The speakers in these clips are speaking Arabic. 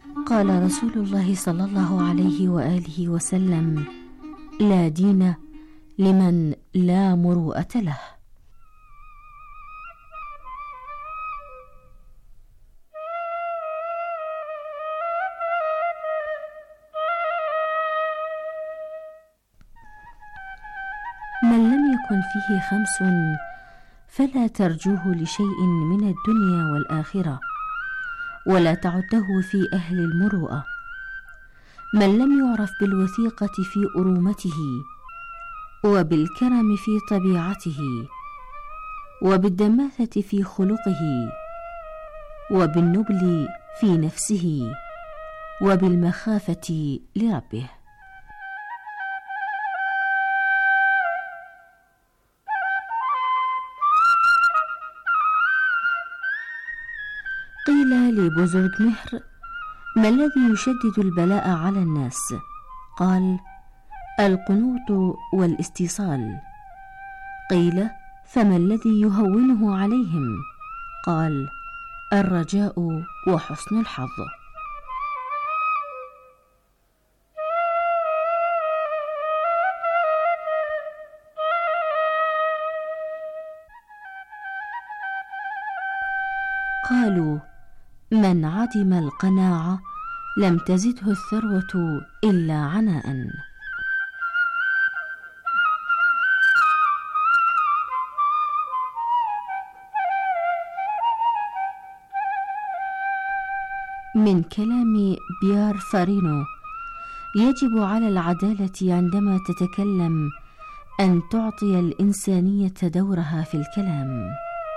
قال رسول الله صلى الله عليه وآله وسلم: لا دين لمن لا مروءة له. من لم يكن فيه 5 فلا ترجوه لشيء من الدنيا والآخرة، ولا تعده في أهل المروءة. من لم يعرف بالوثيقة في أرومته، وبالكرم في طبيعته، وبالدماثة في خلقه، وبالنبل في نفسه، وبالمخافة لربه. قيل لبزرجمهر: ما الذي يشدد البلاء على الناس؟ قال: القنوط والاستيصال. قيل: فما الذي يهونه عليهم؟ قال: الرجاء وحسن الحظ. قالوا: من عدم القناعة لم تزده الثروة إلا عناء. من كلام بيار فارينو: يجب على العدالة عندما تتكلم أن تعطي الإنسانية دورها في الكلام.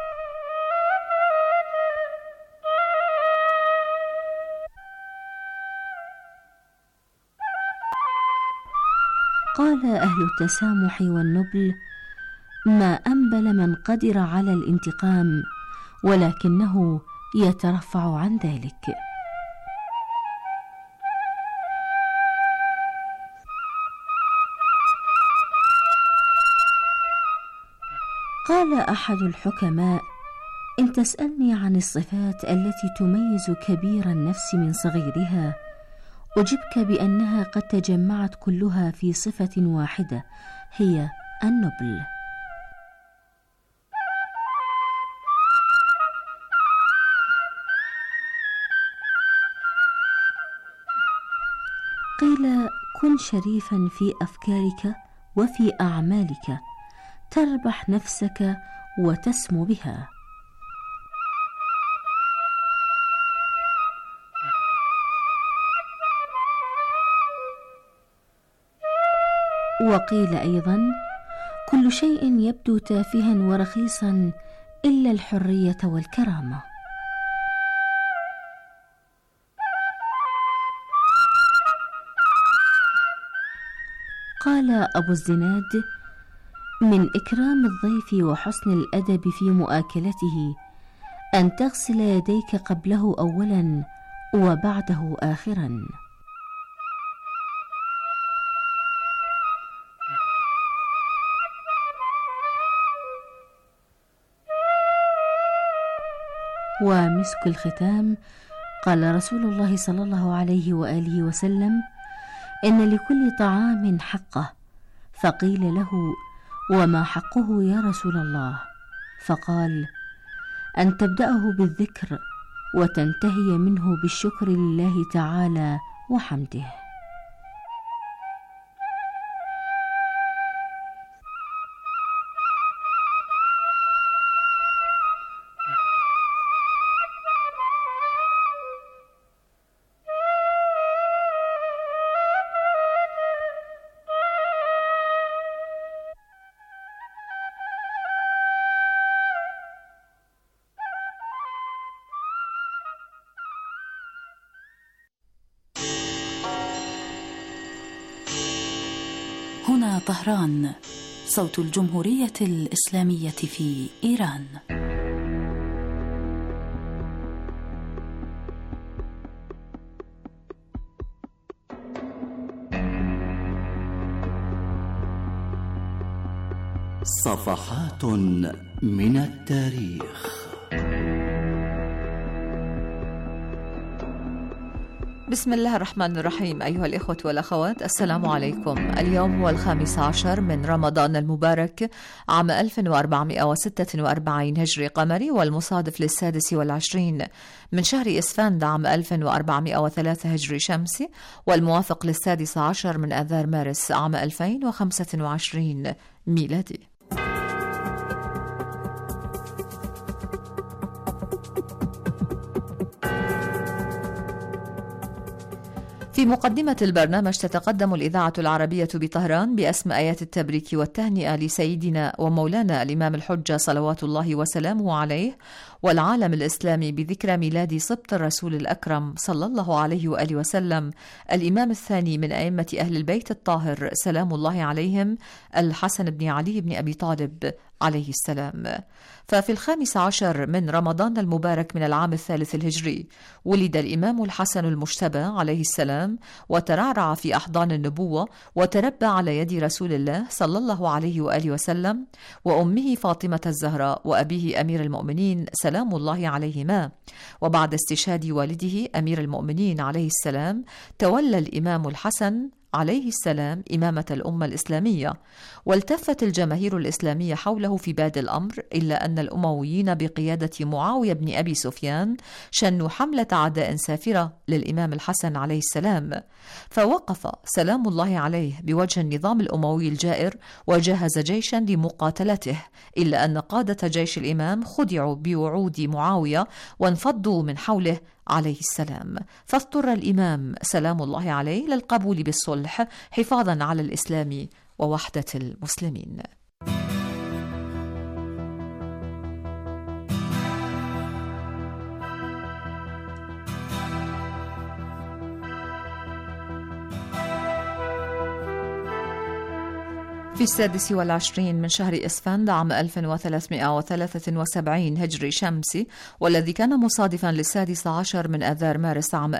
قال أهل التسامح والنبل: ما أنبل من قدر على الانتقام، ولكنه يترفع عن ذلك. قال أحد الحكماء: إن تسألني عن الصفات التي تميز كبير النفس من صغيرها، أجبك بأنها قد تجمعت كلها في صفة واحدة، هي النبل. قيل: كن شريفا في أفكارك وفي أعمالك، تربح نفسك وتسمو بها. وقيل أيضا: كل شيء يبدو تافها ورخيصا إلا الحرية والكرامة. قال أبو الزناد: من إكرام الضيف وحسن الأدب في مؤاكلته أن تغسل يديك قبله أولا وبعده آخرا. ومسك الختام: قال رسول الله صلى الله عليه وآله وسلم: إن لكل طعام حقه. فقيل له: وما حقه يا رسول الله؟ فقال: أن تبدأه بالذكر وتنتهي منه بالشكر لله تعالى وحمده. هنا طهران، صوت الجمهورية الإسلامية في إيران. صفحات من التاريخ. بسم الله الرحمن الرحيم. أيها الإخوة والأخوات، السلام عليكم. اليوم هو 15 من رمضان المبارك عام 1446 هجري قمري، والمصادف ل26 من شهر إسفند عام 1403 هجري شمسي، والموافق ل16 من آذار مارس عام 2025 ميلادي. في مقدمة البرنامج تتقدم الإذاعة العربية بطهران بأسم آيات التبريك والتهنئة لسيدنا ومولانا الإمام الحجة صلوات الله وسلامه عليه والعالم الإسلامي بذكرى ميلاد سبط الرسول الأكرم صلى الله عليه وآله وسلم الإمام الثاني من أئمة أهل البيت الطاهر سلام الله عليهم، الحسن بن علي بن أبي طالب عليه السلام. ففي 15 من رمضان المبارك من العام الثالث الهجري ولد الإمام الحسن المجتبى عليه السلام، وترعرع في أحضان النبوة، وتربى على يد رسول الله صلى الله عليه وآله وسلم وأمه فاطمة الزهراء وأبيه أمير المؤمنين سلام الله عليهما. وبعد استشهاد والده أمير المؤمنين عليه السلام تولى الإمام الحسن عليه السلام إمامة الأمة الإسلامية، والتفت الجماهير الإسلامية حوله في بادئ الأمر، إلا أن الأمويين بقيادة معاوية بن أبي سفيان شنوا حملة عداء سافرة للإمام الحسن عليه السلام، فوقف سلام الله عليه بوجه النظام الأموي الجائر وجهز جيشا لمقاتلته، إلا أن قادة جيش الإمام خدعوا بوعود معاوية وانفضوا من حوله عليه السلام، فاضطر الإمام سلام الله عليه للقبول بالصلح حفاظا على الإسلام ووحدة المسلمين. في 26 من شهر إسفند عام 1373 هجري شمسي، والذي كان مصادفا ل16 من آذار مارس عام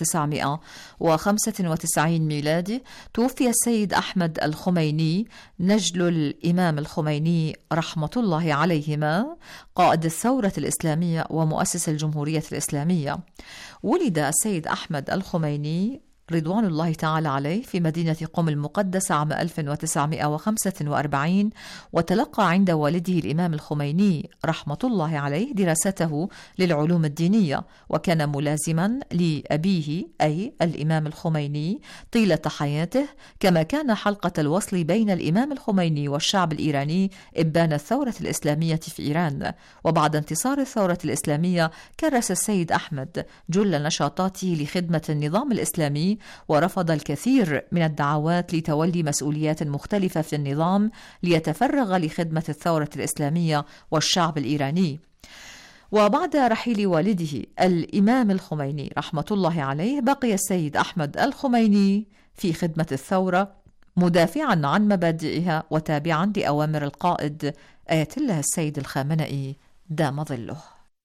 1995 ميلادي، توفي السيد أحمد الخميني نجل الإمام الخميني رحمة الله عليهما، قائد الثورة الإسلامية ومؤسس الجمهورية الإسلامية. ولد السيد أحمد الخميني رضوان الله تعالى عليه في مدينة قم المقدسة عام 1945، وتلقى عند والده الإمام الخميني رحمة الله عليه دراسته للعلوم الدينية، وكان ملازما لأبيه أي الإمام الخميني طيلة حياته، كما كان حلقة الوصل بين الإمام الخميني والشعب الإيراني إبان الثورة الإسلامية في إيران. وبعد انتصار الثورة الإسلامية كرس السيد أحمد جل نشاطاته لخدمة النظام الإسلامي، ورفض الكثير من الدعوات لتولي مسؤوليات مختلفة في النظام ليتفرغ لخدمة الثورة الإسلامية والشعب الإيراني. وبعد رحيل والده الإمام الخميني رحمة الله عليه، بقي السيد أحمد الخميني في خدمة الثورة مدافعا عن مبادئها وتابعا لأوامر القائد آية الله السيد الخامنئي دام ظله.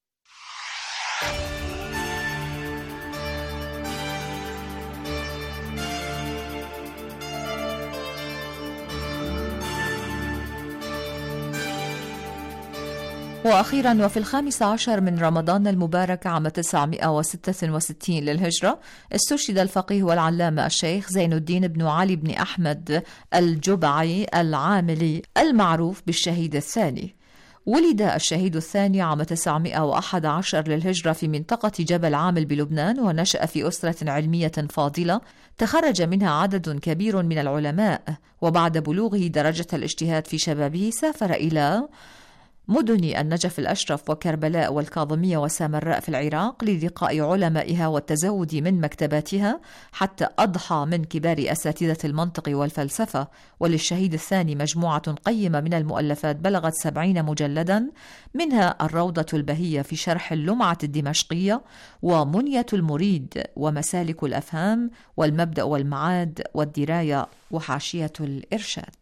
وأخيرا وفي 15 من رمضان المبارك عام 966 للهجرة استشهد الفقيه والعلامة الشيخ زين الدين بن علي بن أحمد الجبعي العاملي المعروف بالشهيد الثاني. ولد الشهيد الثاني عام 911 للهجرة في منطقة جبل عامل بلبنان، ونشأ في أسرة علمية فاضلة تخرج منها عدد كبير من العلماء، وبعد بلوغه درجة الاجتهاد في شبابه سافر إلى مدن النجف الأشرف وكربلاء والكاظمية وسامراء في العراق للقاء علمائها والتزود من مكتباتها، حتى أضحى من كبار أساتذة المنطق والفلسفة. وللشهيد الثاني مجموعة قيمة من المؤلفات بلغت 70 مجلدا، منها الروضة البهية في شرح اللمعة الدمشقية، ومنية المريد، ومسالك الأفهام، والمبدأ والمعاد، والدراية، وحاشية الإرشاد.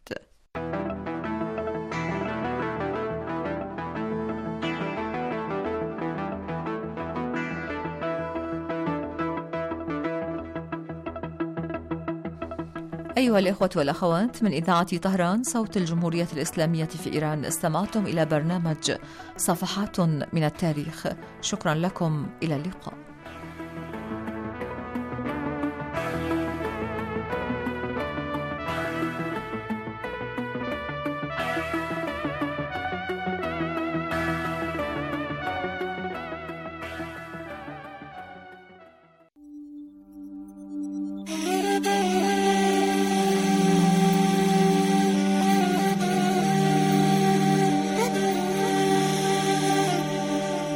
أيها الإخوة والأخوات، من إذاعة طهران صوت الجمهورية الإسلامية في إيران، استمعتم إلى برنامج صفحات من التاريخ. شكرا لكم، إلى اللقاء.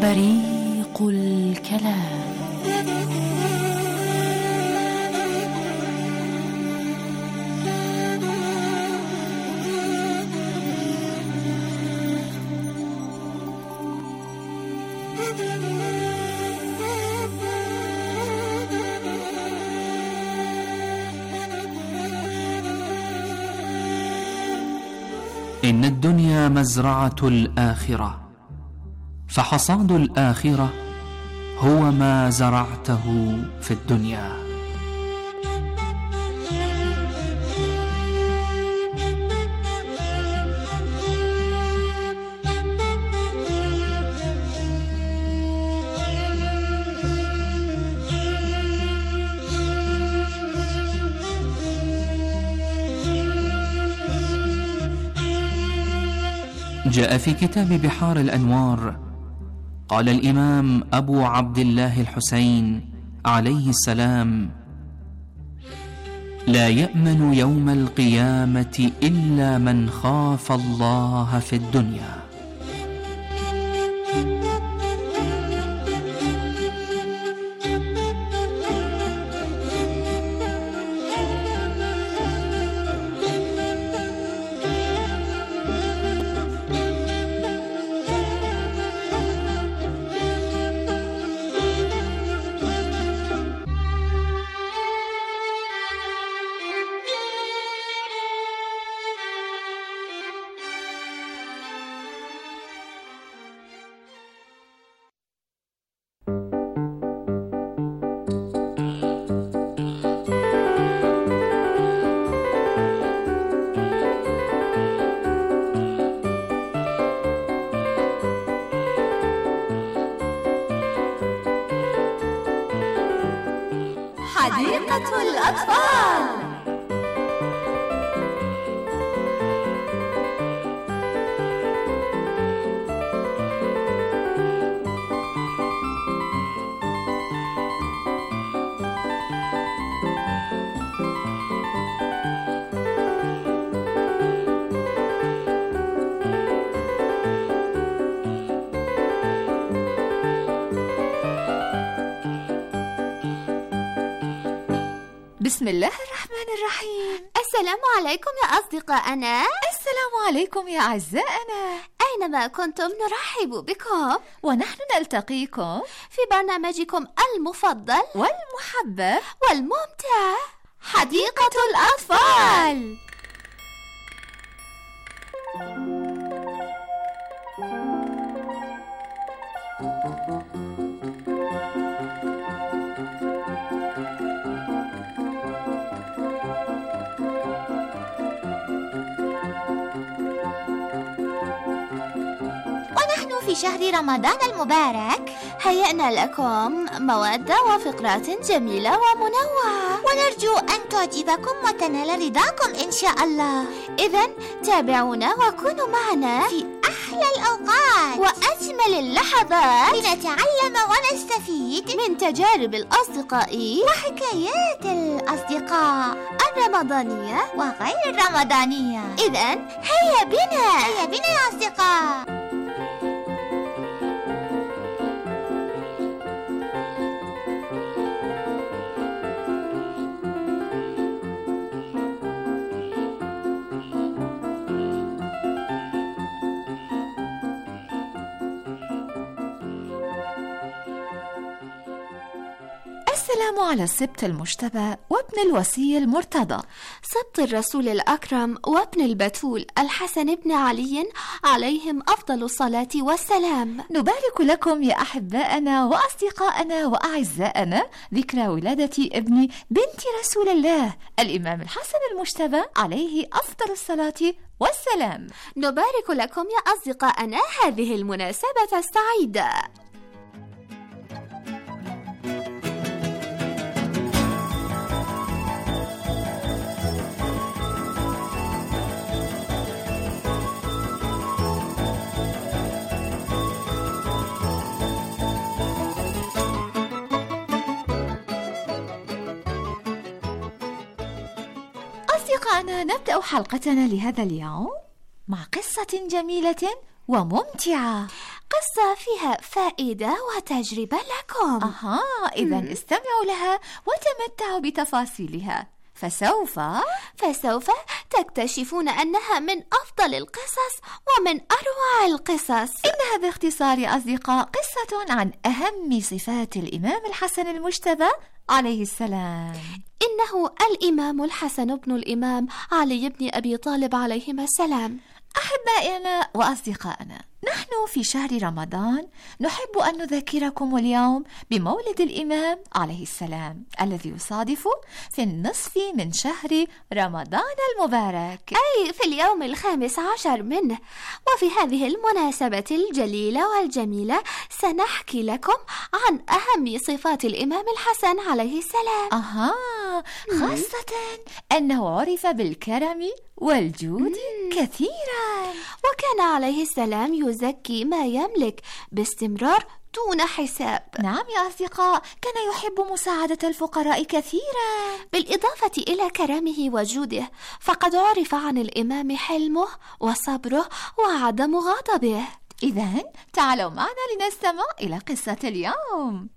بريق الكلام. إن الدنيا مزرعة الآخرة، فحصاد الآخرة هو ما زرعته في الدنيا. جاء في كتاب بحار الأنوار، قال الإمام أبو عبد الله الحسين عليه السلام: لا يأمن يوم القيامة إلا من خاف الله في الدنيا. حديقة الأطفال. بسم الله الرحمن الرحيم. السلام عليكم يا أصدقائنا. السلام عليكم يا أعزائنا. أينما كنتم نرحب بكم، ونحن نلتقيكم في برنامجكم المفضل والمحبب والممتع، حديقة الأطفال. في شهر رمضان المبارك هيأنا لكم مواد وفقرات جميلة ومنوعة، ونرجو أن تعجبكم وتنال رضاكم إن شاء الله. إذن تابعونا وكونوا معنا في أحلى الأوقات وأجمل اللحظات لنتعلم ونستفيد من تجارب الأصدقاء وحكايات الأصدقاء الرمضانية وغير الرمضانية. إذن هيا بنا يا أصدقاء. السلام على السبط المجتبى وابن الوصي المرتضى، سبط الرسول الأكرم وابن البتول الحسن بن علي عليهم أفضل الصلاة والسلام. نبارك لكم يا أحباءنا وأصدقاءنا وأعزائنا ذكرى ولادة ابن بنت رسول الله الإمام الحسن المجتبى عليه أفضل الصلاة والسلام. نبارك لكم يا أصدقاءنا هذه المناسبة السعيدة. أصدقائنا، نبدأ حلقتنا لهذا اليوم مع قصة جميلة وممتعة. قصة فيها فائدة وتجربة لكم. إذن استمعوا لها وتمتعوا بتفاصيلها، فسوف تكتشفون أنها من أفضل القصص ومن أروع القصص. إنها باختصار يا أصدقاء قصة عن أهم صفات الإمام الحسن المجتبى عليه السلام. إنه الإمام الحسن بن الإمام علي بن أبي طالب عليهما السلام. أحبائنا وأصدقائنا، نحن في شهر رمضان نحب أن نذكركم اليوم بمولد الإمام عليه السلام الذي يصادف في النصف من شهر رمضان المبارك، أي في اليوم 15 منه. وفي هذه المناسبة الجليلة والجميلة سنحكي لكم عن أهم صفات الإمام الحسن عليه السلام. خاصة أنه عرف بالكرم والجود كثيرا، وكان عليه السلام يزكي ما يملك باستمرار دون حساب. نعم يا أصدقاء، كان يحب مساعدة الفقراء كثيرا، بالإضافة إلى كرمه وجوده، فقد عرف عن الإمام حلمه وصبره وعدم غضبه. إذن تعالوا معنا لنستمع إلى قصة اليوم.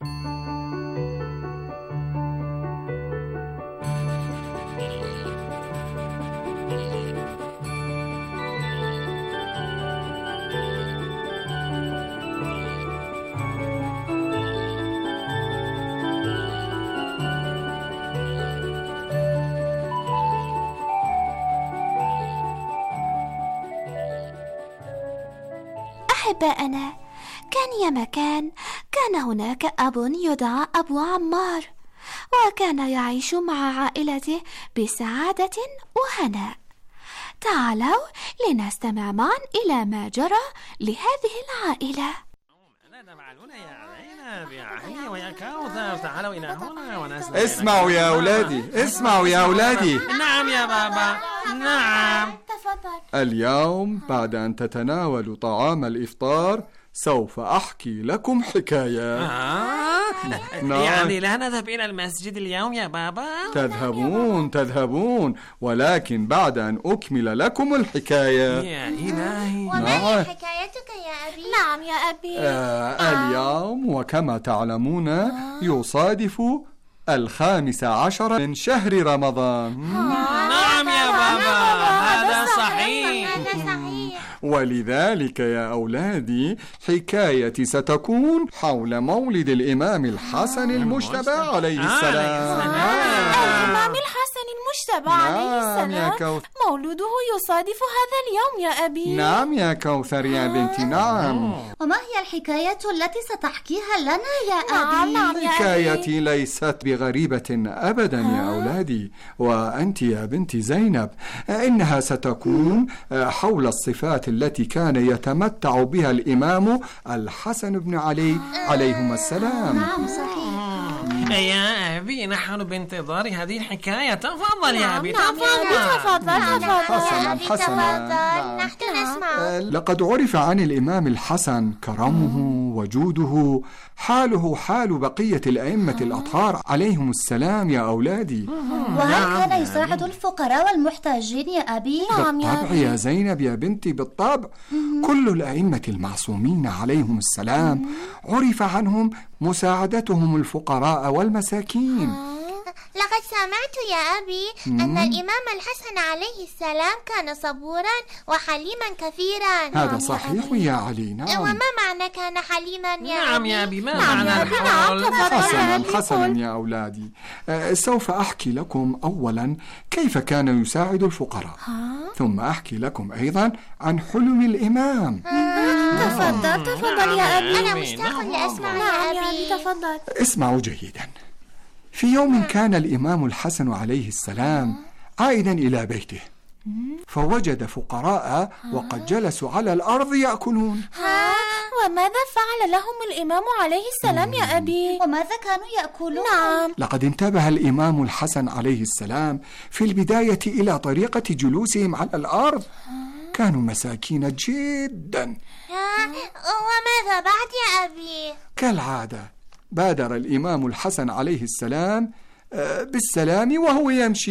أحبائنا، كان يا مكان كان هناك أب يدعى أبو عمار، وكان يعيش مع عائلته بسعادة وهناء. تعالوا لنستمع معا إلى ما جرى لهذه العائلة. اسمعوا يا أولادي، اسمعوا يا أولادي. نعم يا بابا، نعم. تفضل. اليوم بعد أن تتناولوا طعام الإفطار سوف أحكي لكم حكاية. يعني لا نذهب إلى المسجد اليوم يا بابا؟ تذهبون، ولكن بعد أن أكمل لكم الحكاية. يا إلهي. وما هي حكايتك يا أبي؟ نعم يا أبي. اليوم وكما تعلمون يصادف 15 من شهر رمضان. نعم يا بابا، هذا صحيح. ولذلك يا أولادي حكايتي ستكون حول مولد الإمام الحسن المجتبى عليه السلام. الإمام الحسن المجتبى عليه السلام مولده يصادف هذا اليوم يا أبي. نعم يا كوثر يا بنتي، نعم. وما هي الحكاية التي ستحكيها لنا يا أبي؟ نعم حكايتي ليست بغريبة أبدا يا أولادي، وأنت يا بنتي زينب إنها ستكون حول الصفات التي كان يتمتع بها الإمام الحسن بن علي عليهما السلام. نعم صحيح. يا أبي نحن بانتظار هذه الحكاية. تفضل يا أبي، تفضل. حسنا. نحن نسمع. لقد عرف عن الإمام الحسن كرمه وجوده، حاله حال بقية الأئمة الأطهار عليهم السلام يا أولادي. وهل كان يساعد الفقراء والمحتاجين يا أبي؟ بالطبع يا زينب يا بنتي، بالطبع. كل الأئمة المعصومين عليهم السلام عرف عنهم مساعدتهم الفقراء والمساكين. لقد سمعت يا أبي أن الإمام الحسن عليه السلام كان صبورا وحليما كثيرا. هذا صحيح يا علي. نعم. وما معنى كان حليما يا نعم أبي؟ يا أبي، ما معنى الحول؟ حسنا يا أولادي، سوف أحكي لكم أولا كيف كان يساعد الفقراء، ثم أحكي لكم أيضا عن حلم الإمام. تفضل يا أبي. أنا مشتاق لأسمع يا أبي. تفضل. اسمعوا جيدا. في يوم كان الإمام الحسن عليه السلام عائدا إلى بيته، فوجد فقراء وقد جلسوا على الأرض يأكلون. وماذا فعل لهم الإمام عليه السلام يا أبي؟ وماذا كانوا يأكلون؟ نعم. لقد انتبه الإمام الحسن عليه السلام في البداية إلى طريقة جلوسهم على الأرض. كانوا مساكين جدا. وماذا بعد يا أبي؟ كالعادة بادر الإمام الحسن عليه السلام بالسلام وهو يمشي.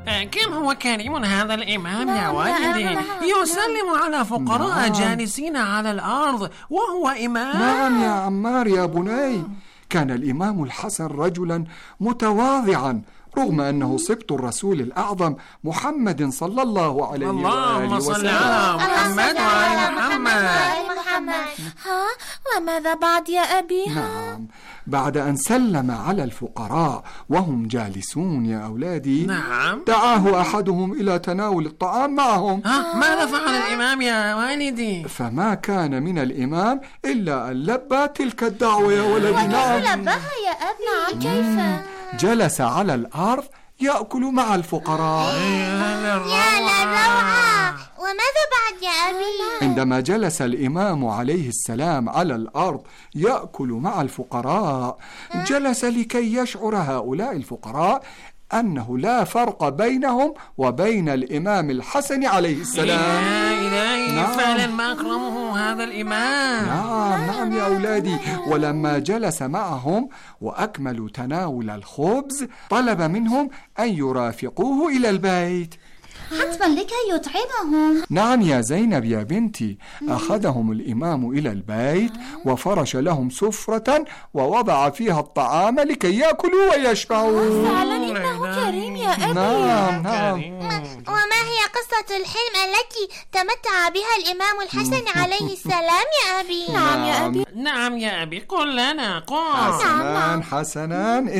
كم هو كريم هذا الإمام يا والدي، يسلم على فقراء جالسين على الأرض وهو إمام. نعم يا عمار يا بني، كان الإمام الحسن رجلا متواضعا رغم أنه صبت الرسول الأعظم محمد صلى الله عليه وآله وسلم. اللهم صل على محمد وعلى محمد. وماذا بعد يا أبي؟ نعم، بعد أن سلم على الفقراء وهم جالسون يا أولادي، نعم، دعاه أحدهم إلى تناول الطعام معهم. ماذا فعل الإمام يا والدي؟ فما كان من الإمام إلا أن لبى تلك الدعوة يا ولدي. نعم، لباها يا أبي. كيف؟ جلس على الأرض يأكل مع الفقراء. يا لروعة. وماذا بعد يا أبي؟ عندما جلس الإمام عليه السلام على الأرض يأكل مع الفقراء، جلس لكي يشعر هؤلاء الفقراء أنه لا فرق بينهم وبين الإمام الحسن عليه السلام. يا إلهي، فعلا ما أكرمه هذا الإمام. نعم يا أولادي. ولما جلس معهم وأكملوا تناول الخبز، طلب منهم أن يرافقوه إلى البيت، حتما لكي يطعمهم. نعم يا زينب يا بنتي. أخذهم الإمام إلى البيت وفرش لهم سفرة ووضع فيها الطعام لكي يأكلوا ويشبعوا. فعلا إنه كريم يا أبي. نعم. وما هي قصة الحلم التي تمتع بها الإمام الحسن عليه السلام يا أبي؟ نعم يا أبي. نعم يا أبي، قل لنا، قل. حسنا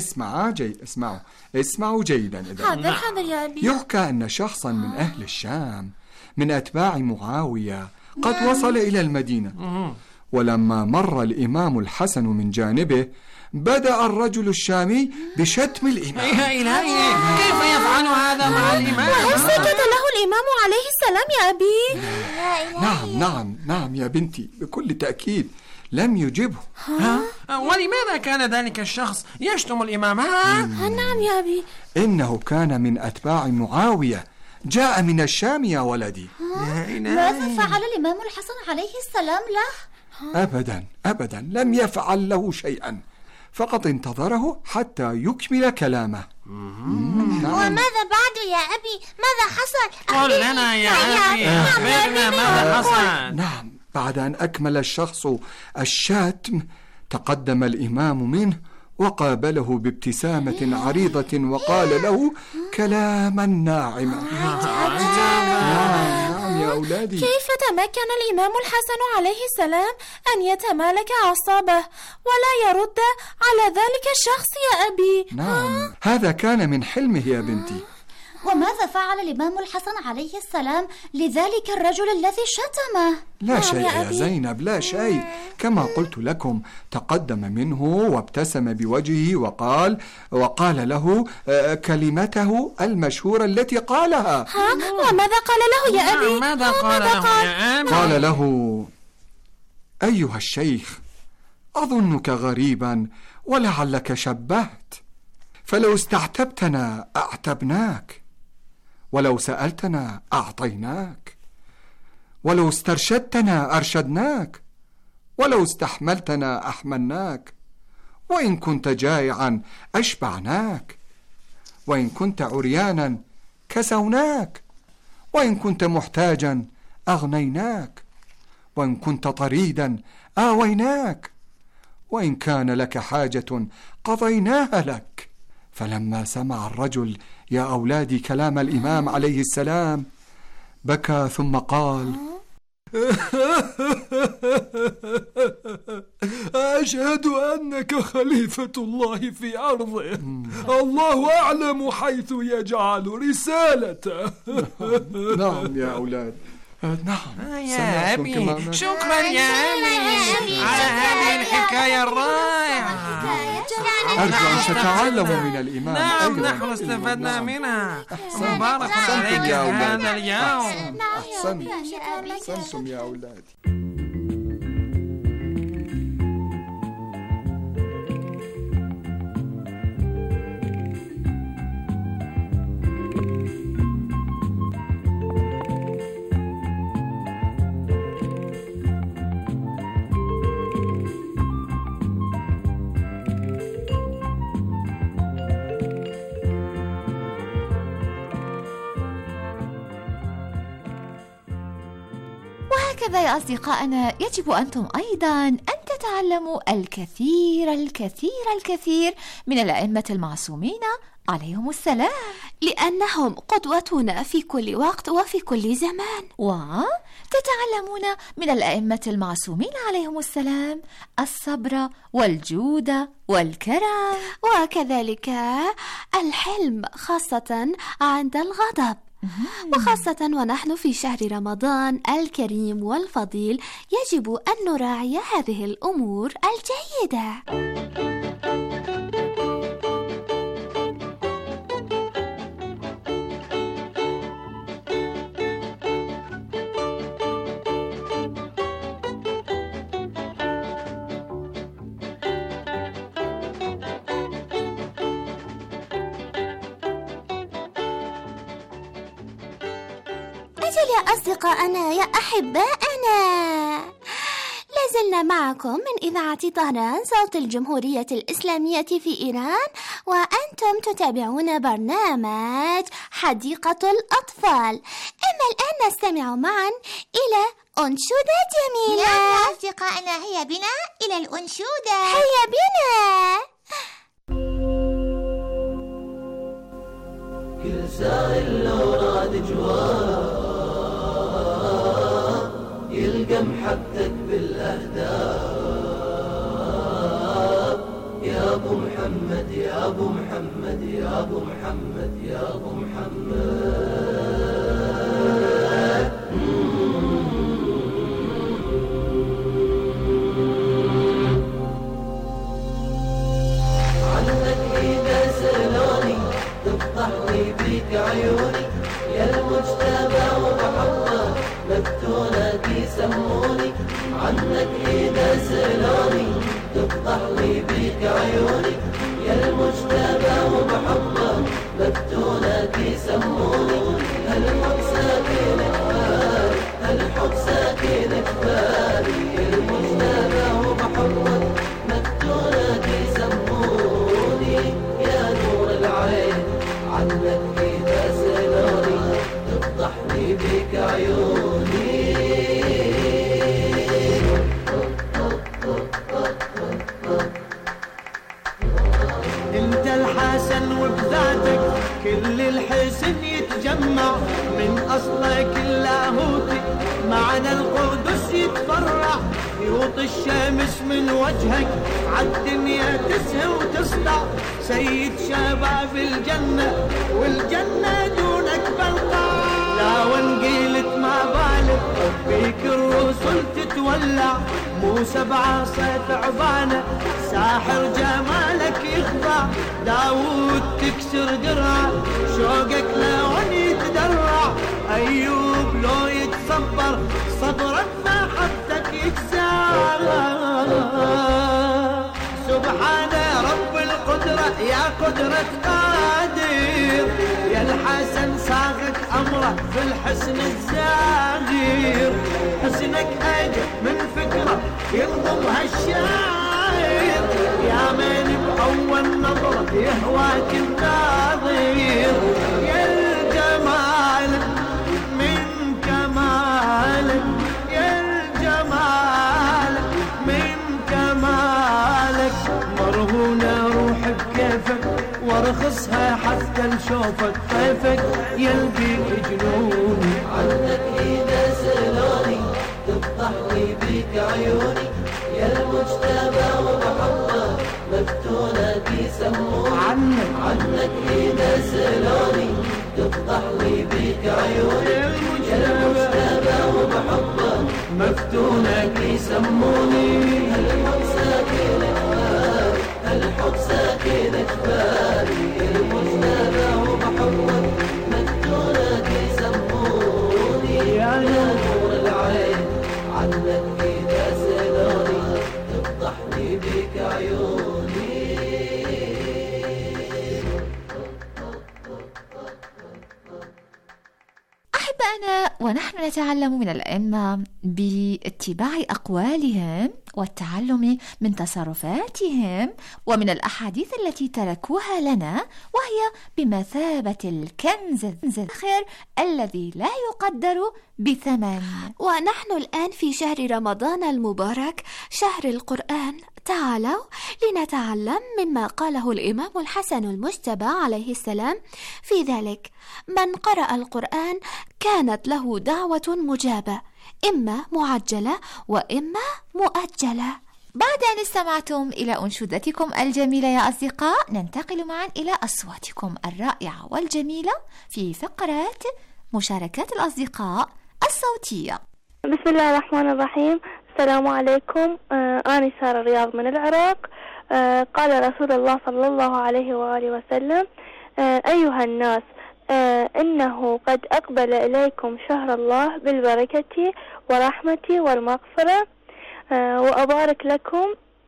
اسمعوا جيدا. حاضر يا أبي. يحكى أن شخصا من أهل الشام من أتباع معاوية قد وصل إلى المدينة، ولما مر الإمام الحسن من جانبه بدأ الرجل الشامي بشتم الإمام. يا إلهي، كيف يفعل هذا مع الإمام؟ وهل سكت له الإمام عليه السلام يا أبي؟ نعم يا بنتي، بكل تأكيد لم يجبه. ولماذا كان ذلك الشخص يشتم الإمام؟ نعم يا أبي. إنه كان من أتباع معاوية، جاء من الشام يا ولدي. ماذا فعل الإمام الحسن عليه السلام له؟ أبدا لم يفعل له شيئا، فقط انتظره حتى يكمل كلامه. وماذا بعد يا أبي؟ ماذا حصل؟ قل لنا يا أبي، أخبرنا ماذا حصل. نعم، بعد أن أكمل الشخص الشتم تقدم الإمام منه وقابله بابتسامة عريضة وقال له كلاما ناعما. نعم يا أولادي. كيف تمكن الإمام الحسن عليه السلام أن يتمالك أعصابه ولا يرد على ذلك الشخص يا أبي؟ نعم، هذا كان من حلمه يا بنتي. وماذا فعل الإمام الحسن عليه السلام لذلك الرجل الذي شتمه؟ لا شيء يا زينب، لا شيء. كما قلت لكم، تقدم منه وابتسم بوجهه وقال له كلمته المشهورة التي قالها. وماذا قال له يا أبي؟ ماذا قال له يا أبي؟ قال له: أيها الشيخ، أظنك غريبا ولعلك شبهت، فلو استعتبتنا أعتبناك، ولو سألتنا أعطيناك، ولو استرشدتنا أرشدناك، ولو استحملتنا أحملناك، وإن كنت جائعا أشبعناك، وإن كنت عريانا كسوناك، وإن كنت محتاجا أغنيناك، وإن كنت طريدا آويناك، وإن كان لك حاجة قضيناها لك. فلما سمع الرجل يا أولادي كلام الإمام عليه السلام بكى ثم قال: أشهد أنك خليفة الله في أرضه، الله أعلم حيث يجعل رسالته. نعم يا أولاد، نعم يا أبي، شكرا يا أبي على هذه الحكاية الرائعة. أرجو أن تتعلموا من الإمام. نعم، نحن استفدنا منها. مبارك عليك هذا اليوم. أحسنتم يا أولادي. وهكذا يا أصدقائنا يجب أنتم أيضا أن تتعلموا الكثير الكثير الكثير من الأئمة المعصومين عليهم السلام، لأنهم قدوتنا في كل وقت وفي كل زمان. وتتعلمون من الأئمة المعصومين عليهم السلام الصبر والجود والكرم، وكذلك الحلم خاصة عند الغضب، وخاصة ونحن في شهر رمضان الكريم والفضيل يجب أن نراعي هذه الأمور الجيدة. أجل يا أصدقائنا يا أحبائنا، لازلنا معكم من إذاعة طهران صوت الجمهورية الإسلامية في إيران، وأنتم تتابعون برنامج حديقة الأطفال. أما الآن نستمع معا إلى أنشودة جميلة. نعم يا أصدقائنا، هيا بنا إلى الأنشودة. هيا بنا. كل سائل لو راد جواب يلقى محبتك بالأهداف. يا أبو محمد يا أبو محمد يا أبو محمد يا أبو محمد. عنك إذا سألوني تفتح لي بيك عيوني، يا المجتبى وبحبك مفتونك يسموني. عنك إذا سألوني تفتح لي بيك عيوني، يا المجتبى وبحبك مفتونك يسموني. هالحب ساكن كفاري، هالحب ساكن كفاري، يا المجتبى وبحبك مفتونك يسموني. يا نور العين عنك إذا سألوني تفتح لي بك عيوني. انت الحسن وبذاتك كل الحسن يتجمع، من أصلك اللاهوتي معنى القدس يتفرع. يوطي الشمس من وجهك عالدنيا تسهى وتصدع، سيد شباب الجنة والجنة دونك بلقع. لا وان قيلت ما بالك فيك الرسل تتولع، موسى بعصا ثعبانة ساحر جمالك يخضع. داود تكسر درعه شوقك لون يتدرع، أيوب لو يتصبر صبرك محبتك يجزع. سبحان رب القدرة يا قدرة قادر، يا الحسن صاغك أمره في الحسن الزاهر. حسنك أجل من فكرة ينظمها الشاعر، يا من بأول نظرة يهواك الناظر. يا الجمال من كمالك، يا الجمال من كمالك، مرهونة روح بكيفك وارخصها حتى نشوفك طيفك يلبي جنوني. عنك إذا سألوني تفتح لي بيك عيوني، يا المجتبى وبحبك مفتونك يسموني. عنك إذا سألوني تفتح لي بيك عيوني، يا المجتبى وبحبك مفتونك يسموني. هالحب ساكن كفاري، هالحب ساكن كفاري، يا المجتبى وبحبك مفتونك يسموني. يا نور العين عنك إذا سألوني تفتح لي بيك عيوني. بدأنا ونحن نتعلم من الأئمة باتباع أقوالهم والتعلم من تصرفاتهم ومن الأحاديث التي تركوها لنا، وهي بمثابة الكنز الذخير الذي لا يقدر بثمن. ونحن الآن في شهر رمضان المبارك، شهر القرآن. تعالوا لنتعلم مما قاله الإمام الحسن المجتبى عليه السلام في ذلك: من قرأ القرآن كانت له دعوة مجابة، إما معجلة وإما مؤجلة. بعد أن استمعتم إلى أنشودتكم الجميلة يا أصدقاء، ننتقل معا إلى أصواتكم الرائعة والجميلة في فقرة مشاركات الأصدقاء الصوتية. بسم الله الرحمن الرحيم. السلام عليكم. أنا سارة رياض من العراق. قال رسول الله صلى الله عليه وآله وسلم: أيها الناس، إنه قد أقبل إليكم شهر الله بالبركة ورحمة والمغفرة، وأبارك لكم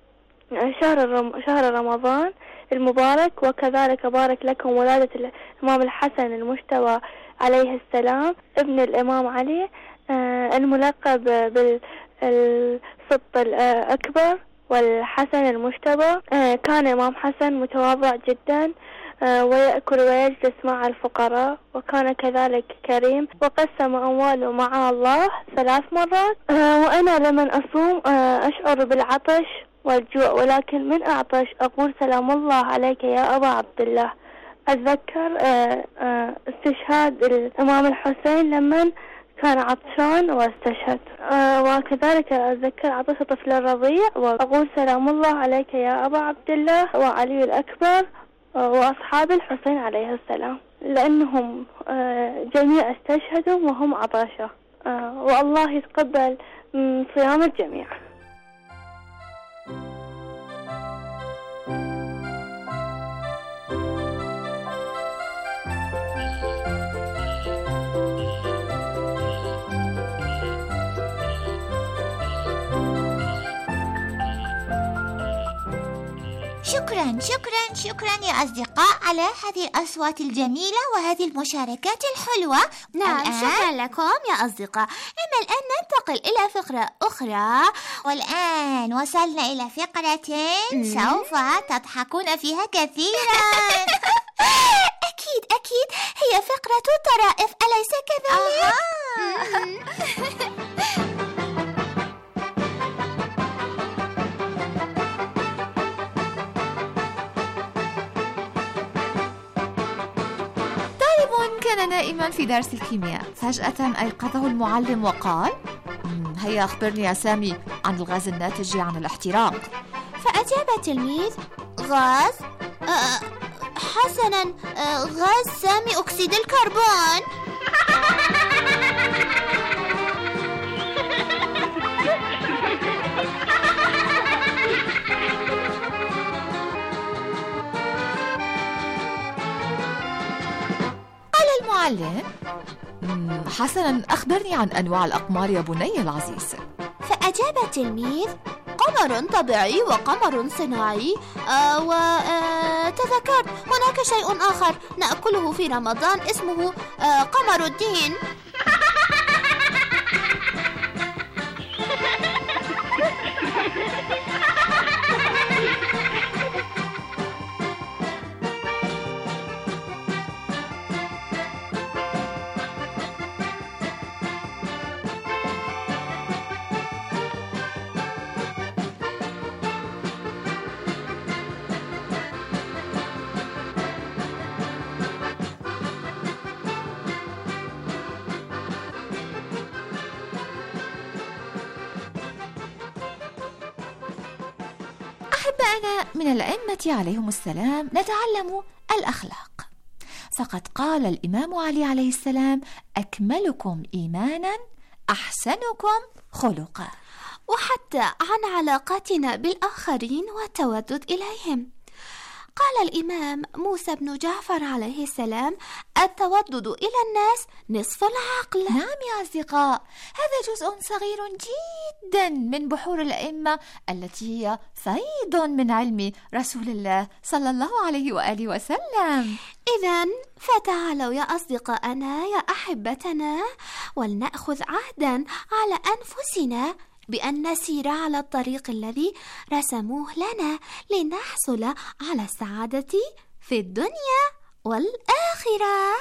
شهر رمضان المبارك، وكذلك أبارك لكم ولادة الإمام الحسن المجتبى عليه السلام ابن الإمام علي، الملقب بالسبط الأكبر والحسن المجتبى. كان إمام حسن متواضع جدا، ويأكل ويجلس مع الفقراء، وكان كذلك كريم، وقسم أمواله مع الله 3 مرات. وأنا لمن أصوم أشعر بالعطش والجوع، ولكن من أعطش أقول: سلام الله عليك يا أبا عبد الله. أتذكر استشهاد الإمام الحسين لمن كان عطشان واستشهد، وكذلك أتذكر عطش طفل الرضيع، وأقول: سلام الله عليك يا أبا عبد الله وعلي الأكبر وأصحاب الحسين عليه السلام، لأنهم جميع استشهدوا وهم عطاشة، والله يتقبل صيام الجميع. شكرا يا أصدقاء على هذه الأصوات الجميلة وهذه المشاركات الحلوة. نعم، شكرا لكم يا أصدقاء. أما الآن ننتقل إلى فقرة أخرى، والآن وصلنا إلى فقرة سوف تضحكون فيها كثيرا. أكيد هي فقرة الطرائف، أليس كذلك؟ كان نائما في درس الكيمياء، فجأة أيقظه المعلم وقال: هيا أخبرني يا سامي عن الغاز الناتج عن الاحتراق. فأجاب التلميذ: غاز؟ حسنا، غاز سامي أكسيد الكربون. المعلم: حسنا، أخبرني عن أنواع الأقمار يا بني العزيز. فأجاب التلميذ: قمر طبيعي وقمر صناعي، وتذكرت هناك شيء آخر نأكله في رمضان اسمه قمر الدين. أحبائنا من الأئمة عليهم السلام نتعلم الأخلاق، فقد قال الإمام علي عليه السلام: أكملكم إيمانا أحسنكم خلقا. وحتى عن علاقاتنا بالآخرين والتودد إليهم. قال الإمام موسى بن جعفر عليه السلام: التودد إلى الناس نصف العقل. نعم يا أصدقاء، هذا جزء صغير جدا من بحور الأئمة التي هي فيض من علم رسول الله صلى الله عليه وآله وسلم. إذن فتعالوا يا أصدقائنا يا أحبتنا، ولنأخذ عهدا على أنفسنا بأن نسير على الطريق الذي رسموه لنا لنحصل على السعادة في الدنيا والآخرة.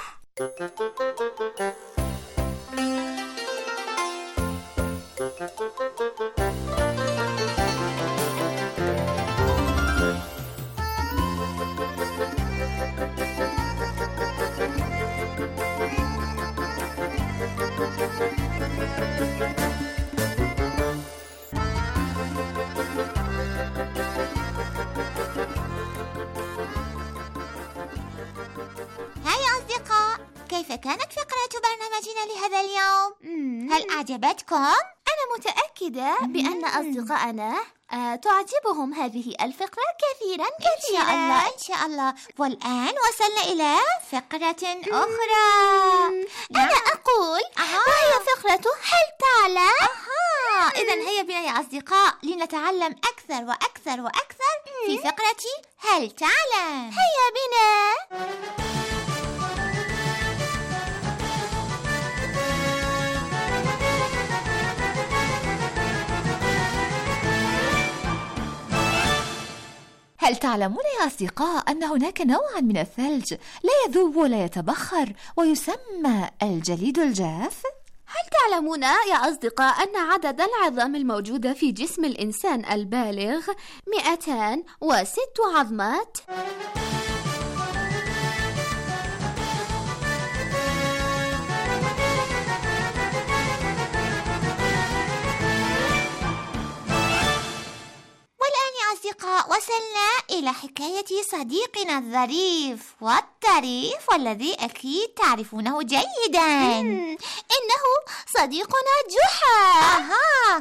كيف كانت فقرة برنامجنا لهذا اليوم؟ هل أعجبتكم؟ أنا متأكدة بأن أصدقائنا تعجبهم هذه الفقرة كثيرا. إن شاء الله. والآن وصلنا إلى فقرة أخرى. أنا أقول وهي فقرة هل تعلم؟ إذن هيا بنا يا أصدقاء لنتعلم أكثر وأكثر وأكثر في فقرة هل تعلم. هيا بنا. هل تعلمون يا أصدقاء أن هناك نوعا من الثلج لا يذوب ولا يتبخر ويسمى الجليد الجاف؟ هل تعلمون يا أصدقاء أن عدد العظام الموجودة في جسم الإنسان البالغ 206 عظمات؟ وصلنا إلى حكاية صديقنا الظريف والطريف والذي أكيد تعرفونه جيدا. إنه صديقنا جحا.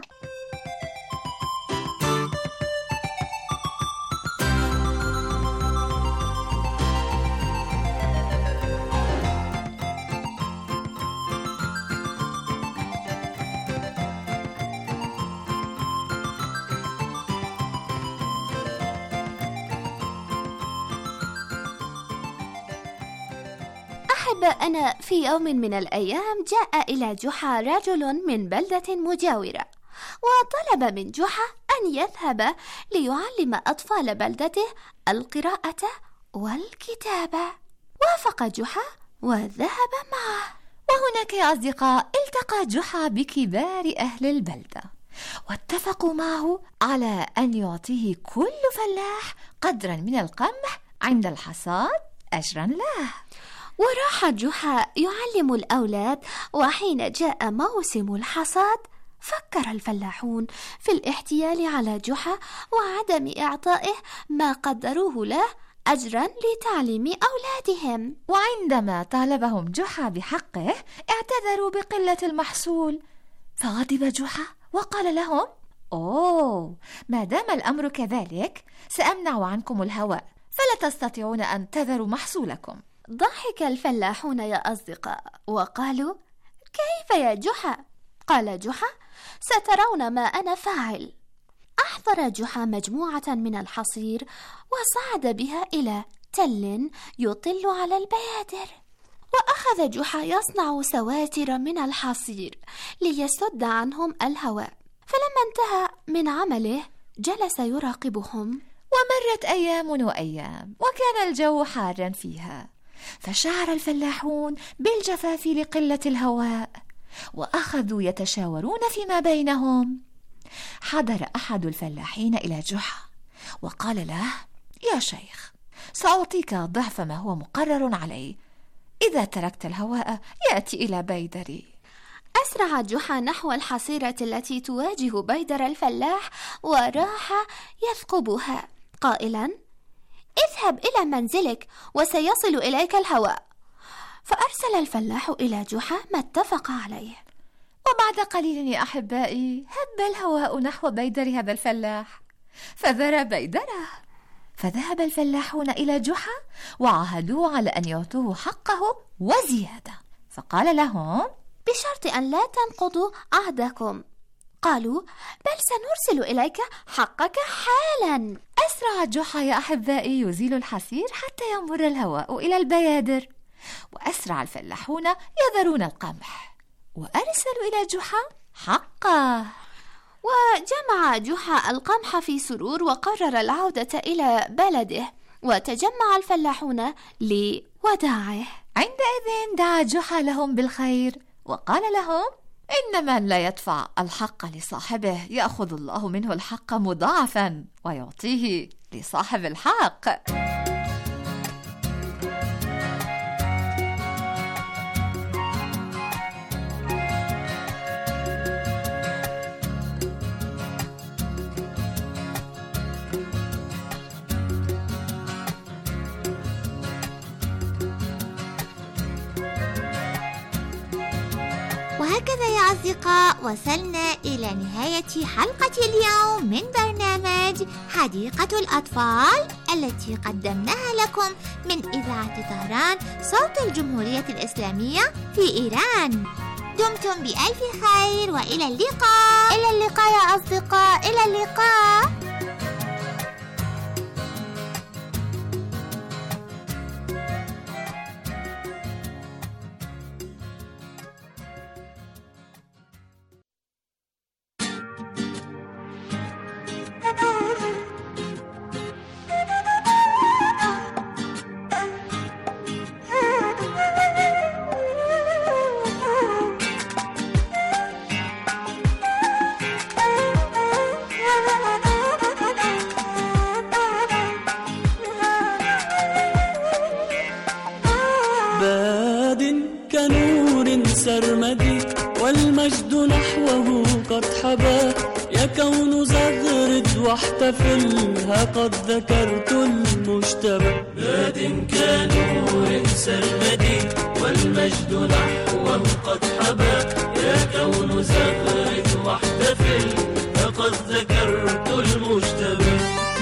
أنا في يوم من الأيام جاء إلى جحا رجل من بلدة مجاورة، وطلب من جحا أن يذهب ليعلم أطفال بلدته القراءة والكتابة. وافق جحا وذهب معه. وهناك يا أصدقاء التقى جحا بكبار أهل البلدة، واتفقوا معه على أن يعطيه كل فلاح قدرا من القمح عند الحصاد أجرا له. وراح جحا يعلم الأولاد، وحين جاء موسم الحصاد فكر الفلاحون في الاحتيال على جحا وعدم إعطائه ما قدروه له أجرا لتعليم أولادهم. وعندما طالبهم جحا بحقه اعتذروا بقلة المحصول، فغضب جحا وقال لهم: ما دام الأمر كذلك سأمنع عنكم الهواء، فلا تستطيعون أن تذروا محصولكم. ضحك الفلاحون يا أصدقاء وقالوا: كيف يا جحا؟ قال جحا: سترون ما أنا فاعل. أحضر جحا مجموعة من الحصير وصعد بها إلى تل يطل على البيادر، وأخذ جحا يصنع سواتر من الحصير ليسد عنهم الهواء. فلما انتهى من عمله جلس يراقبهم. ومرت أيام وأيام، وكان الجو حارا فيها، فشعر الفلاحون بالجفاف لقلة الهواء، وأخذوا يتشاورون فيما بينهم. حضر أحد الفلاحين إلى جحا وقال له: يا شيخ، سأعطيك ضعف ما هو مقرر عليه إذا تركت الهواء يأتي إلى بيدري. أسرع جحا نحو الحصيرة التي تواجه بيدر الفلاح وراح يثقبها قائلا: اذهب إلى منزلك وسيصل إليك الهواء. فأرسل الفلاح إلى جحا ما اتفق عليه. وبعد قليل يا أحبائي هب الهواء نحو بيدر هذا الفلاح، فذرى بيدره. فذهب الفلاحون إلى جحا وعاهدوه على أن يعطوه حقه وزيادة، فقال لهم: بشرط أن لا تنقضوا عهدكم. قالوا: بل سنرسل إليك حقك حالا. أسرع جحا يا أحبائي يزيل الحسير حتى ينبر الهواء إلى البيادر، وأسرع الفلاحون يذرون القمح، وأرسلوا إلى جحا حقه. وجمع جحا القمح في سرور وقرر العودة إلى بلده، وتجمع الفلاحون لوداعه. عندئذ دعا جحا لهم بالخير وقال لهم: إن من لا يدفع الحق لصاحبه يأخذ الله منه الحق مضاعفا ويعطيه لصاحب الحق. وهكذا يا أصدقاء وصلنا إلى نهاية حلقة اليوم من برنامج حديقة الأطفال التي قدمناها لكم من إذاعة طهران صوت الجمهورية الإسلامية في إيران. دمتم بألف خير وإلى اللقاء. إلى اللقاء يا أصدقاء، إلى اللقاء. سرمدي والمجد نحوه قد حبا، يا كون زغرد واحتفل ها قد ذكرت المجتبى. باد كنور سرمدي والمجد نحوه قد حبا، يا كون زغرد واحتفل ها قد ذكرت المجتبى.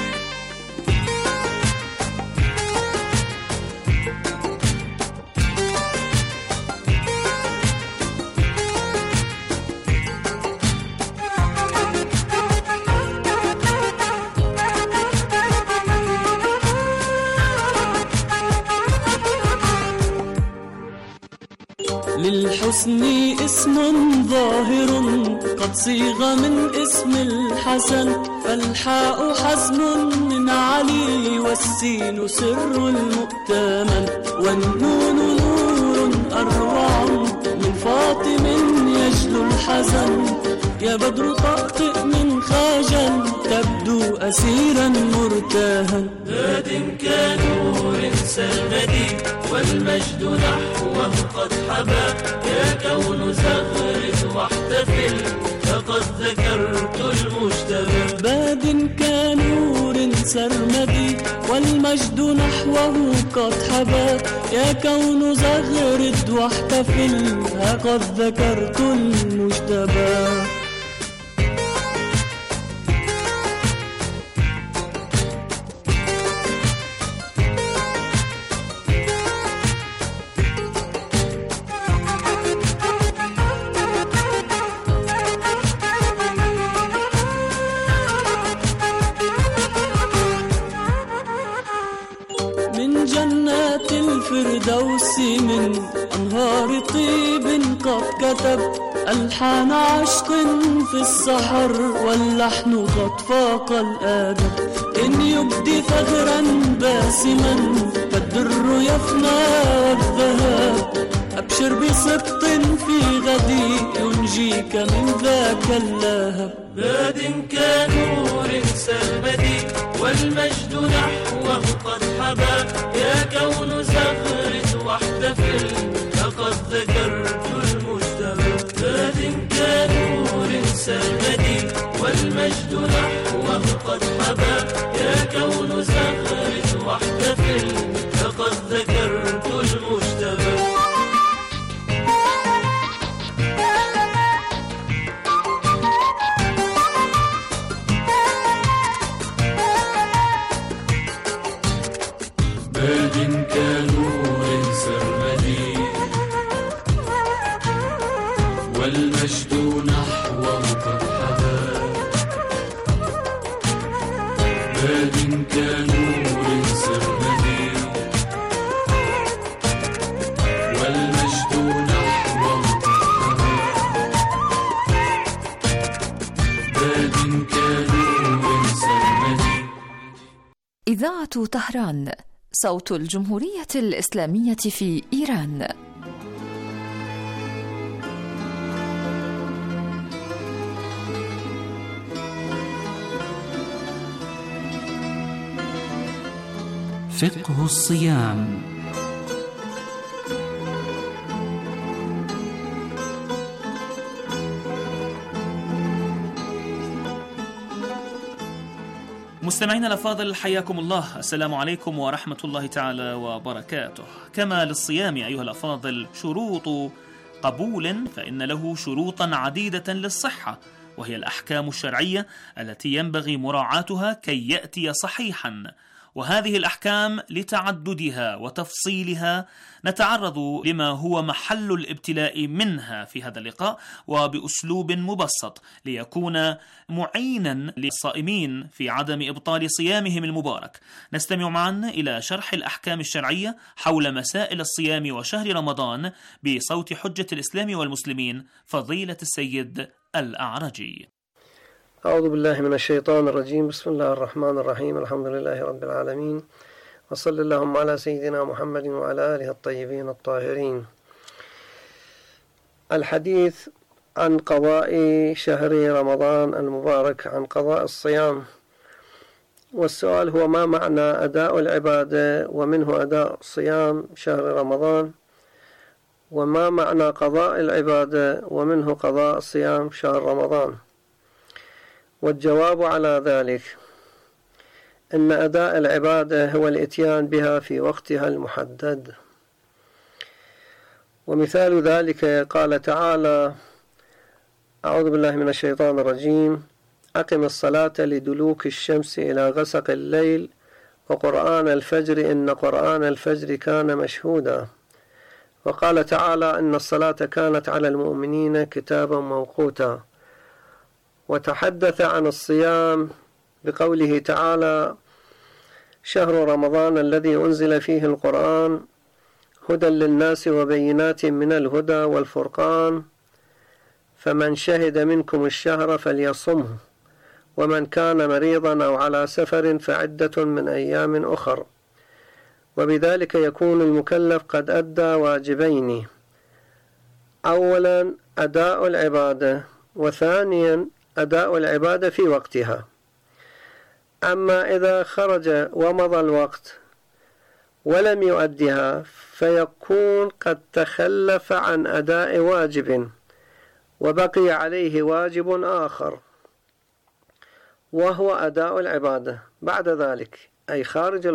للحسن اسم ظاهر قد صيغ من اسم الحسن، فالحاء حزم من علي والسين سر المؤتمن، والنون نور أروع من فاطم يجلو الحزن. يا بدر طأطئ من خجل تبدو أسيرا مرتاها. باد كنور سرمدي والمجد نحوه قد حبا، يا كون زغرد واحتفل فقد ذكرت المجتبى. باد كنور سرمدي والمجد نحوه قد حبا، يا كون زغرد واحتفل ها قد ذكرت المجتبى. جنات الفردوس من أنهار طيب قد كتب، ألحان عشق في السحر واللحن قد فاق الآدب. إن يبدي ثغرا باسما فالدر يفنى والذهب، أبشر بسبط في غدي ينجيك من ذاك اللهب. باد كنور سرمدي والمجد نحوه قد حبا، يا كون زغرد واحتفل فقد ذكرت المجتبى. باد كنور سرمدي والمجد نحوه قد حبا، يا كون زغرد واحتفل فقد ذكرت المجتبى. إذاعة طهران، صوت الجمهورية الإسلامية في إيران. فقه الصيام. مستمعينا الأفاضل، حياكم الله. السلام عليكم ورحمة الله تعالى وبركاته. كما للصيام أيها الأفاضل شروط قبول، فإن له شروطا عديدة للصحة، وهي الأحكام الشرعية التي ينبغي مراعاتها كي يأتي صحيحا. وهذه الأحكام لتعددها وتفصيلها نتعرض لما هو محل الابتلاء منها في هذا اللقاء، وبأسلوب مبسط ليكون معينا للصائمين في عدم إبطال صيامهم المبارك. نستمع معا إلى شرح الأحكام الشرعية حول مسائل الصيام وشهر رمضان بصوت حجة الإسلام والمسلمين فضيلة السيد الأعرجي. أعوذ بالله من الشيطان الرجيم. بسم الله الرحمن الرحيم. الحمد لله رب العالمين، وصلى اللهم على سيدنا محمد وعلى آله الطيبين الطاهرين. الحديث عن قضاء شهر رمضان المبارك، عن قضاء الصيام. والسؤال هو: ما معنى أداء العبادة ومنه أداء صيام شهر رمضان؟ وما معنى قضاء العبادة ومنه قضاء صيام شهر رمضان؟ والجواب على ذلك أن أداء العبادة هو الإتيان بها في وقتها المحدد. ومثال ذلك قال تعالى: أعوذ بالله من الشيطان الرجيم: أقم الصلاة لدلوك الشمس إلى غسق الليل وقرآن الفجر إن قرآن الفجر كان مشهودا. وقال تعالى: إن الصلاة كانت على المؤمنين كتابا موقوتا. وتحدث عن الصيام بقوله تعالى: شهر رمضان الذي أنزل فيه القرآن هدى للناس وبينات من الهدى والفرقان فمن شهد منكم الشهر فليصمه ومن كان مريضا أو على سفر فعدة من أيام أخر. وبذلك يكون المكلف قد أدى واجبين: أولا أداء العبادة، وثانيا أداء العبادة في وقتها. أما إذا خرج ومضى الوقت ولم يؤدها فيكون قد تخلف عن أداء واجب وبقي عليه واجب آخر، وهو أداء العبادة بعد ذلك، أي خارج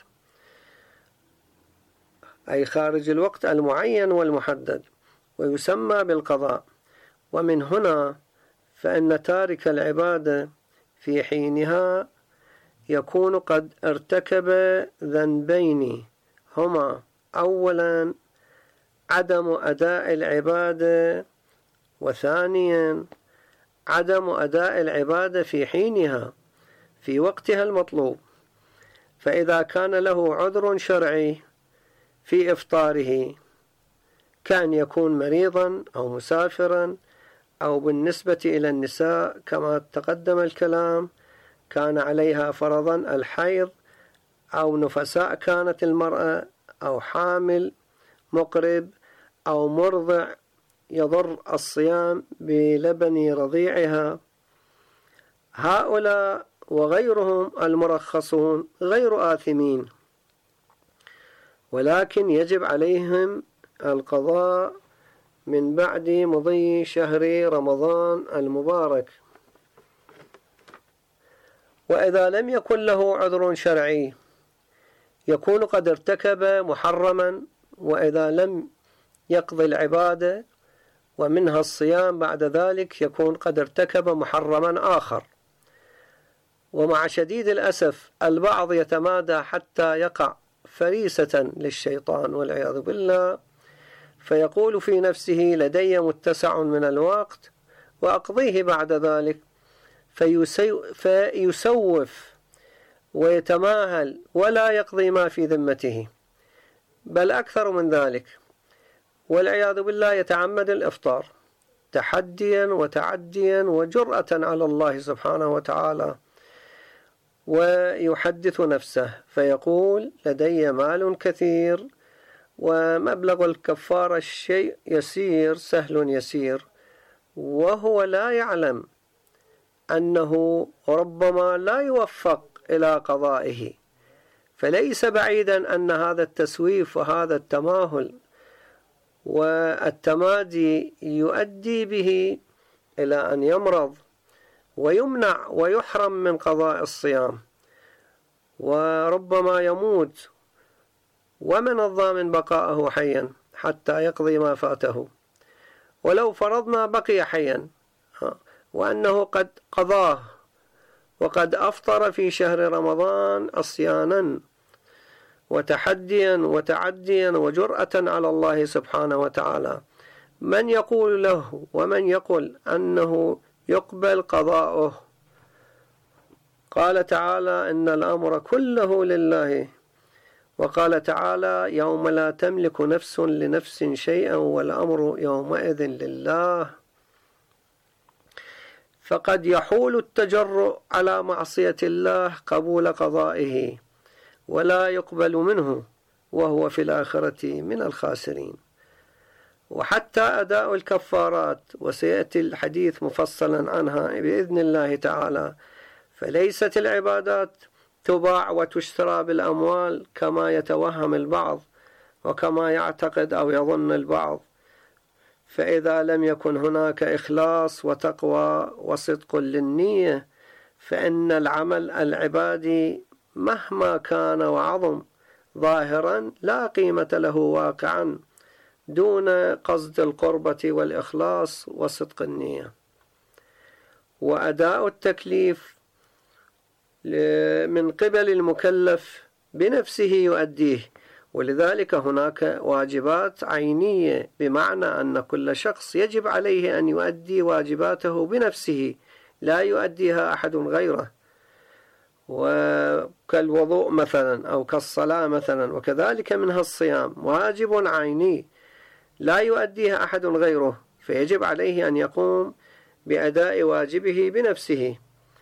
الوقت المعين والمحدد، ويسمى بالقضاء. ومن هنا فإن تارك العبادة في حينها يكون قد ارتكب ذنبين، هما: أولا عدم أداء العبادة، وثانيا عدم أداء العبادة في حينها في وقتها المطلوب. فإذا كان له عذر شرعي في إفطاره، كان يكون مريضا أو مسافرا، أو بالنسبة إلى النساء كما تقدم الكلام كان عليها فرضا الحيض، أو نفساء كانت المرأة، أو حامل، مقرب، أو مرضع يضر الصيام بلبن رضيعها. هؤلاء وغيرهم المرخصون غير آثمين، ولكن يجب عليهم القضاء من بعد مضي شهر رمضان المبارك. وإذا لم يكن له عذر شرعي يكون قد ارتكب محرما، وإذا لم يقضي العبادة ومنها الصيام بعد ذلك يكون قد ارتكب محرما آخر. ومع شديد الأسف البعض يتمادى حتى يقع فريسة للشيطان والعياذ بالله، فيقول في نفسه: لدي متسع من الوقت وأقضيه بعد ذلك، فيسوف ويتماهل ولا يقضي ما في ذمته، بل أكثر من ذلك، والعياذ بالله يتعمد الإفطار تحديا وتعديا وجرأة على الله سبحانه وتعالى. ويحدث نفسه فيقول لدي مال كثير ومبلغ الكفارة الشيء يسير سهل يسير، وهو لا يعلم أنه ربما لا يوفق إلى قضائه. فليس بعيدا أن هذا التسويف وهذا التماهل والتمادي يؤدي به إلى أن يمرض ويمنع ويحرم من قضاء الصيام، وربما يموت، ومن الضامن بقاءه حيا حتى يقضي ما فاته. ولو فرضنا بقي حيا وأنه قد قضاه وقد أفطر في شهر رمضان عصيانا وتحديا وتعديا وجرأة على الله سبحانه وتعالى، من يقول له ومن يقول أنه يقبل قضاؤه؟ قال تعالى إن الأمر كله لله، وقال تعالى يوم لا تملك نفس لنفس شيئا والأمر يومئذ لله. فقد يحول التجرؤ على معصية الله قبول قضائه ولا يقبل منه، وهو في الآخرة من الخاسرين. وحتى أداء الكفارات، وسيأتي الحديث مفصلا عنها بإذن الله تعالى، فليست العبادات تباع وتشترى بالأموال كما يتوهم البعض وكما يعتقد أو يظن البعض. فإذا لم يكن هناك إخلاص وتقوى وصدق للنية، فإن العمل العبادي مهما كان وعظم ظاهرا لا قيمة له واقعا دون قصد القربة والإخلاص وصدق النية. وأداء التكليف من قبل المكلف بنفسه يؤديه، ولذلك هناك واجبات عينية، بمعنى أن كل شخص يجب عليه أن يؤدي واجباته بنفسه لا يؤديها أحد غيره، وكالوضوء مثلا أو كالصلاة مثلا، وكذلك منها الصيام واجب عيني لا يؤديها أحد غيره، فيجب عليه أن يقوم بأداء واجبه بنفسه،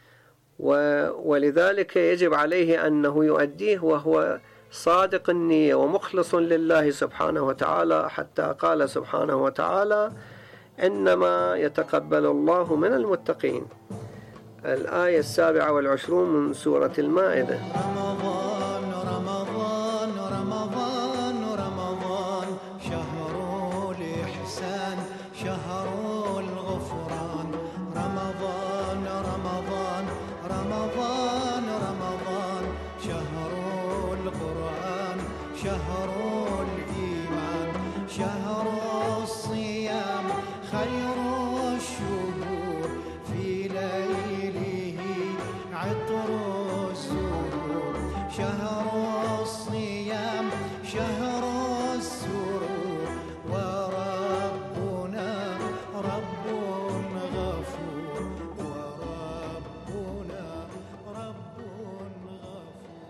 ولذلك يجب عليه أنه يؤديه وهو صادق النية ومخلص لله سبحانه وتعالى، حتى قال سبحانه وتعالى إنما يتقبل الله من المتقين. الآية 27 من سورة المائدة. رمضان رمضان رمضان رمضان شهر الإحسان شهر الغفران. رمضان رمضان رمضان رمضان شهر القرآن شهر الإيمان شهر الصيام خير الشهور في ليله عطر السرور. شهر الصيام شهر السرور وربنا رب غفور وربنا رب غفور.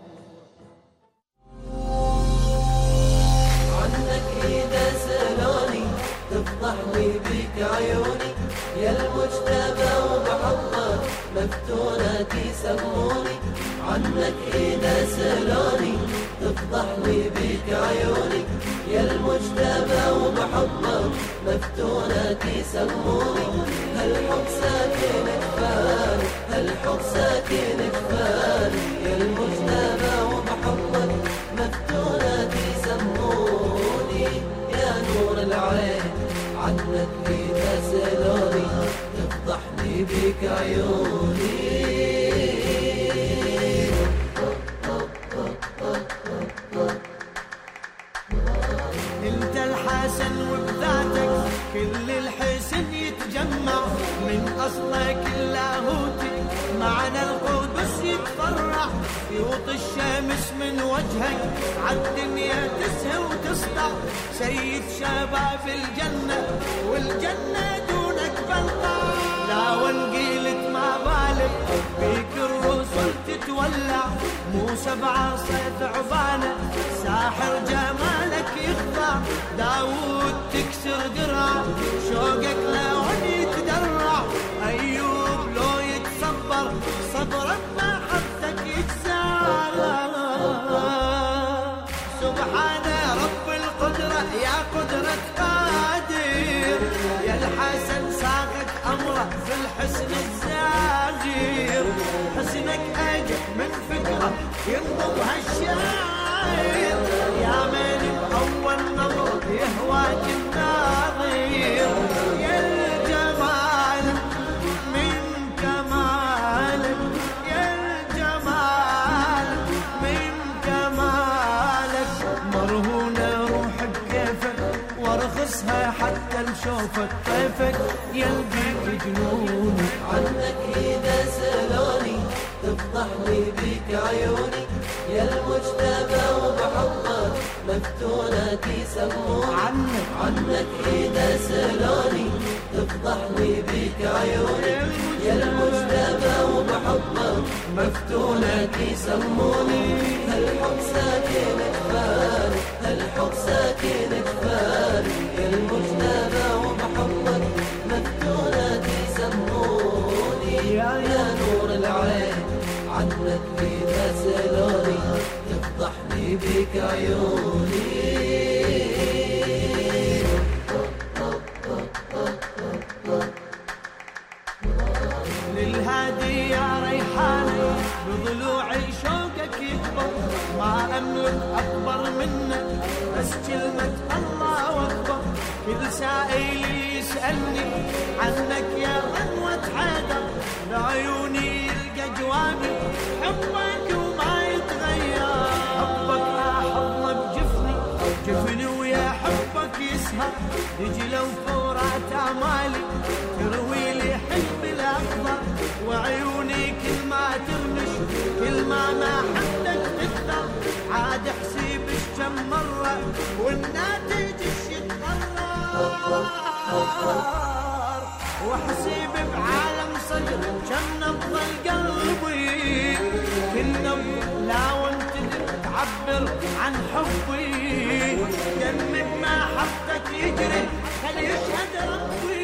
عنك إذا سألوني تفضح لي بك عيوني، يا المجتبى وبحبك مفتوناتي سموني. عنك إذا سألوني تفضح لي بك عيوني، يا المجتبى وبحبك مفتوناتي سموني. هالحب ساكن كفاني هالحب ساكن كفاني، يا المجتبى وبحبك مفتوناتي سموني. يا نور العين عنك إذا سألوني تفضحني بك عيوني. انت الحسن وبذاتك كل الحسن يتجمع، من اصلك اللاهوتي معنى القدس يتفرع. يوط الشمس من وجهك عالدنيا تسهى وتسطع، سيد شباب الجنة والجنة دونك بلطع. لا وانقيلت ما بالك بيك الرسل تتولع، مو 7 صيف عبانة ساحر جمالك يخضع. داود تكسر درع شوقك لون يتدرع، أيوب لو يتصبر صبرك ما حفتك يتدرع. يا قدرة قادر يا الحسن ساقك أمره في الحسن الزاجر حسنك أجد من فكرة ينضب هالشاعر يا من بأول نظر يهواك الناظر يا الجمال من كمالك يا الجمال من كمالك مرهونة روحي بكيفك وارخصها حتى لشوفك كيفك يلقيك جنوني عنك إذا سألوني تفضحني بك عيوني يا المجتبى وبحبك مفتونة يسموني عنك إذا سألوني تفضحني بك عيوني يا المجتبى وبحبك مفتونة يسموني هالحب ساكن كفاني هالحب ساكن كفاني يا المجتبى وبحبك مفتونة يسموني يا نور العين عنك إذا سألوني تفضحني بك عيوني للهادي يا ريحاني بضلوعي شوقك يكبر ما أملك أكبر منك بس كلمة الله أكبر كل سائل يسألني عنك يا غنوة حيدر بعيوني يلقى جوابي حبك وما يتغير حبك أحضن بجفني جفني ويا حبك يسهر يجي لو فورات أعمالي تروي لي حلم الأخضر وعيوني كل ما ترمش كل ما حدك تكثر عاد احسب كم مرة والناتج يتغرر واحسب بعالم صدر كم نبض قلبي كل نبض لا وانت تعبر عن حبي دمك ما حبك يجري خلي يشهد ربي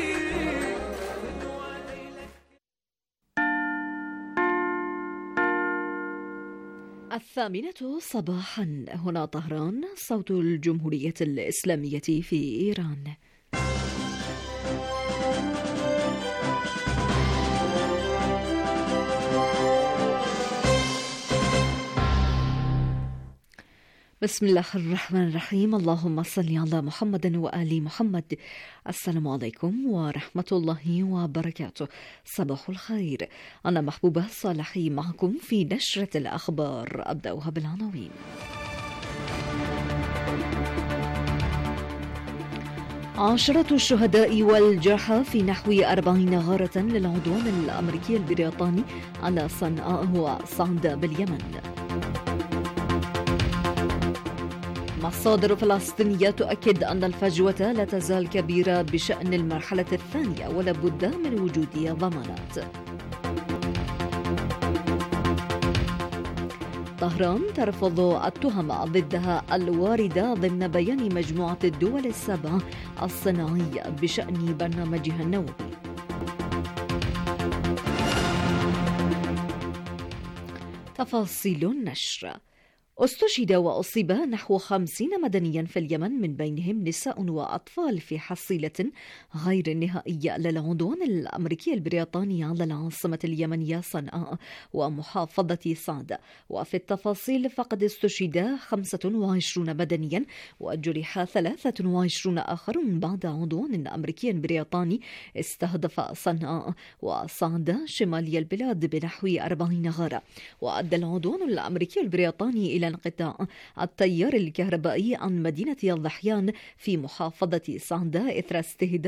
الثامنة صباحا هنا طهران صوت الجمهورية الإسلامية في إيران. بسم الله الرحمن الرحيم. اللهم صل على محمد وآل محمد. السلام عليكم ورحمة الله وبركاته. صباح الخير. أنا محبوبة صالحي معكم في نشرة الأخبار. أبدأها بالعناوين. عشرة الشهداء والجرحى في نحو 40 غارة للعدوان الأمريكي البريطاني على صنعاء وصعدة باليمن. مصادر فلسطينية تؤكد أن الفجوة لا تزال كبيرة بشأن المرحلة الثانية ولا بد من وجود ضمانات. طهران ترفض التهم ضدها الواردة ضمن بيان مجموعة الدول السبع الصناعي بشأن برنامجها النووي. تفاصيل النشر. استشهد وأصيب نحو 50 مدنيا في اليمن من بينهم نساء وأطفال في حصيلة غير نهائية للعدوان الأمريكي البريطاني على العاصمة اليمنية صنعاء ومحافظة صعدة. وفي التفاصيل فقد استشهد 25 مدنيا وجرح 23 آخرون بعد عدوان أمريكي بريطاني استهدف صنعاء وصعدة شمالي البلاد بنحو 40 غارة. وأدى العدوان الأمريكي البريطاني إلى انقطاع التيار الكهربائي عن مدينة الضحيان في محافظة صعدة إثر استهداف